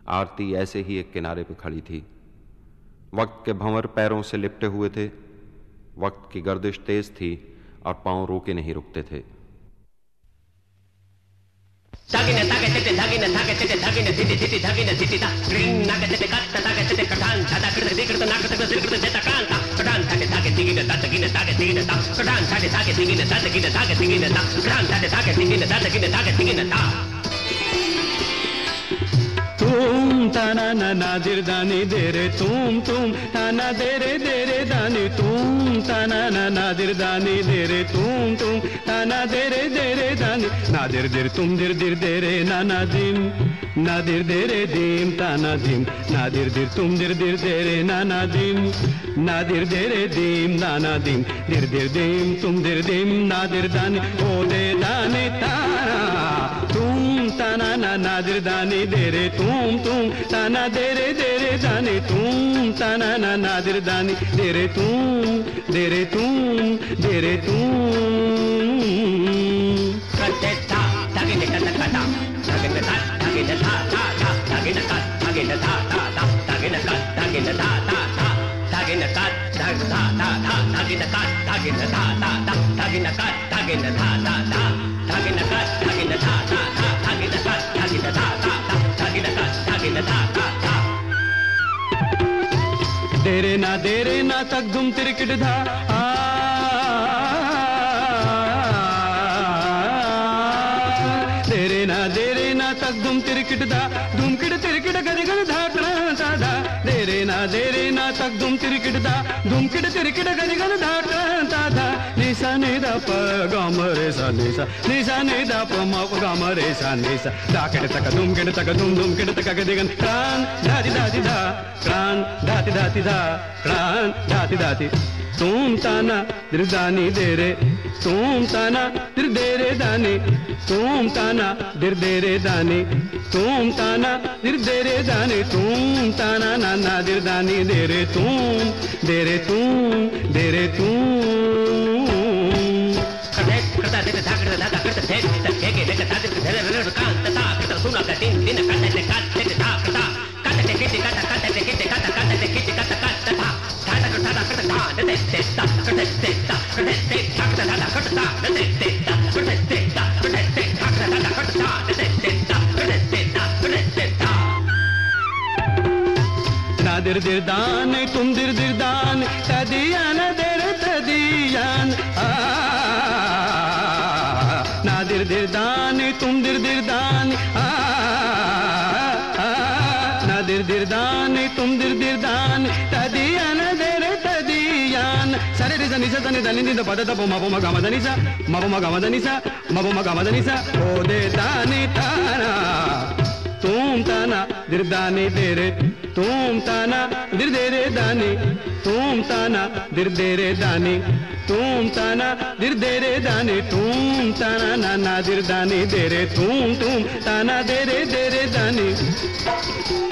आरती ऐसे ही एक किनारे पे खड़ी थी। वक्त के भंवर पैरों से लिपटे हुए थे, वक्त की गर्दिश तेज थी और पांव रोके नहीं रुकते थे। तुम ताना ना नादिर दानी दे रे तुम ताना दे रे दानी तुम ताना ना नादिर दानी दे रे तुम ताना दे रे दानी नादिर दिर तुम दिर दिर दे रे नाना दिम नादिर दे रे दिम ताना दिम नादिर दिर तुम दिर दिर दे रे नाना दिम नादिर दे रे दिम नाना दिम दिर दिर दिम तुम दिर दिम नादिर दानी ओ दे दानी ताना तुम ताना ना नादिर दानी दे रे तुम ताना दे रे दानी तुम ताना ना नादिर दानी दे रे तुम दे रे तुम दे रे तुम कटे ता तागे ने कटा कटा तागे ने ता तागे ने ता ता ता तागे ने कट तागे ने ता ता ता तागे ने कट तागे ने ता ता ता तागे ने कट तागे ता ता ता तागे ने कट तागे ने ता ता ता तागे ने कट तागे ने ता ता ता तागे ने कट तागे ने ता ता ता तागे ने कट तागे ने ता ता ता तागे ने कट तागे ने ता ता ता देरे ना तक धुम तिरकिट धा देरे ना तक धुम तिरकिट धा धुम किट तिरकिट गद गद धा ता धा देरे ना तक धुम तिरकिट धा धुम किट तिरकिट गद गद धा ता धा निसा नि दा प ग म रे सा निसा नि दा प म ग म रे सा निसा दा किट तक धुम किट तक गद गद प्राण दाति दाति धा प्राण दाति दाति धा प्राण दाति दाति तुम ताना दिर दानी दे रे तुम ताना दिर दे रे दानी तुम ताना दिर दे रे दानी तुम ताना दिर दे रे दानी तुम ताना ना ना दिर दानी दे रे तुम दे रे तुम दे रे तुम करते करता दे धाकर धागा करते थे तक के दे कता दे धरे कान तता करता सुना का दिन दिन काटे दे काटे दे धा करता काटे दे के काटे दे के काटे दे के काटा काटा धा धा करता धा दे दे ता करते दे ता करते दे ता करता करता दे दे ता करते दे ता करते दे ता करता दे दे ता करते ता करते ता ना दिर दिर दान तुम दिर दिर दान तदियान दिर तदियान ना दिर दिर दान तुम दिर दिर दान ना दिर दिर दान तुम दिर दिर दान तदियान दिर तदियान सरे रे जनी जनी दनी द पद द म म ग म दनी सा म म ग म दनी सा म म ग म दनी सा ओ दे दानी ताना तुम ताना दिर दानी दे रे तुम ताना दिर दे रे दानी तुम ताना दिर दे रे दानी तुम ताना दिर दे रे दानी तुम ताना ना ना दिर दानी दे रे तुम ताना दे रे दानी